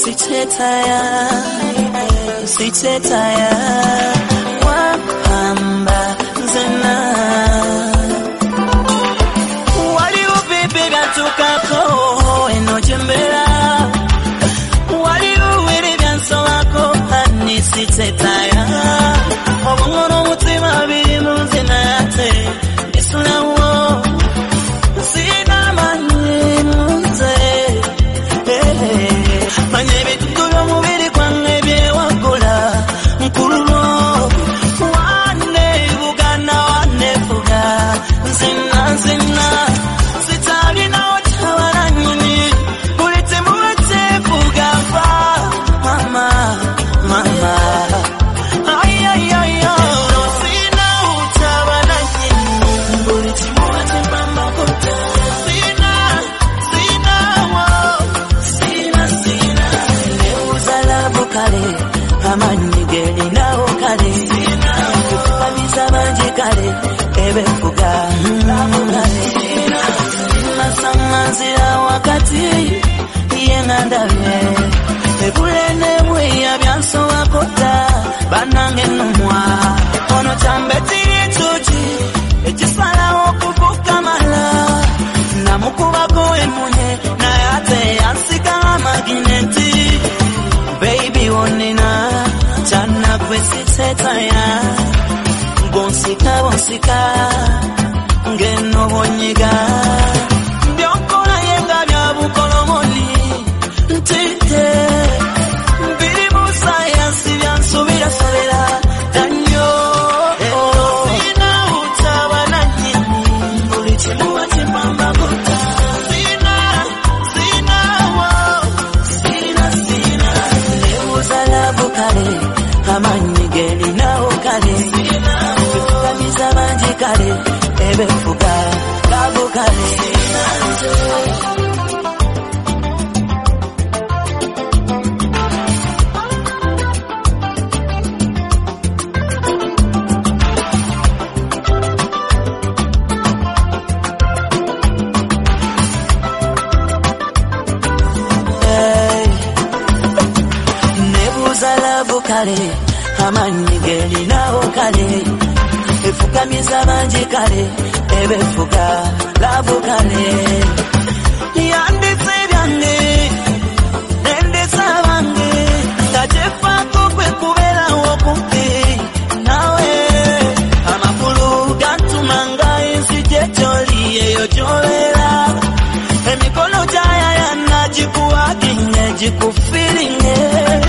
Sichetaya wapamba zena wali ubibi gatukako enojembera wali uwiri byanso wako hani sichetaya obongono mutima biri munzina yate isunawo sina mani munze manye bitulo mubiri kwange byewakola nkululo wane bugana wane fuga zina sitalina otawala nyini bulite muwete fuga fa mama sina utawala nyini bulite muwete mama kota sina leuza bukale amani geli nao kale kabisa manje kale ebefuga masanganzira wakati yengandawe ebulene mwe yabyanso wakota banange numwa ono chambeti tuchi ekisala okuvuka mala namukubako emunye nayate yansika magineti baby onina chana kwesitsetaya bonsika ngeno bonyiga byokola yenga byabukolomoli ntite biri musaya sibyansubira sobera danyo sina utabana nyini ulichimuwa chimbamba kota sina leuza bukale amani geli nao kale kabisa manje kale ebefuga labukale kale amani geli nao kale efuka mizabanje kale ebefuka labu kale yande sebyange nende sabange tajefa kokwe kubera wokupe nawe amakulu gantumanga ensijecholi eyojolera emikono jaya yanajikuwa kinye jikufilinge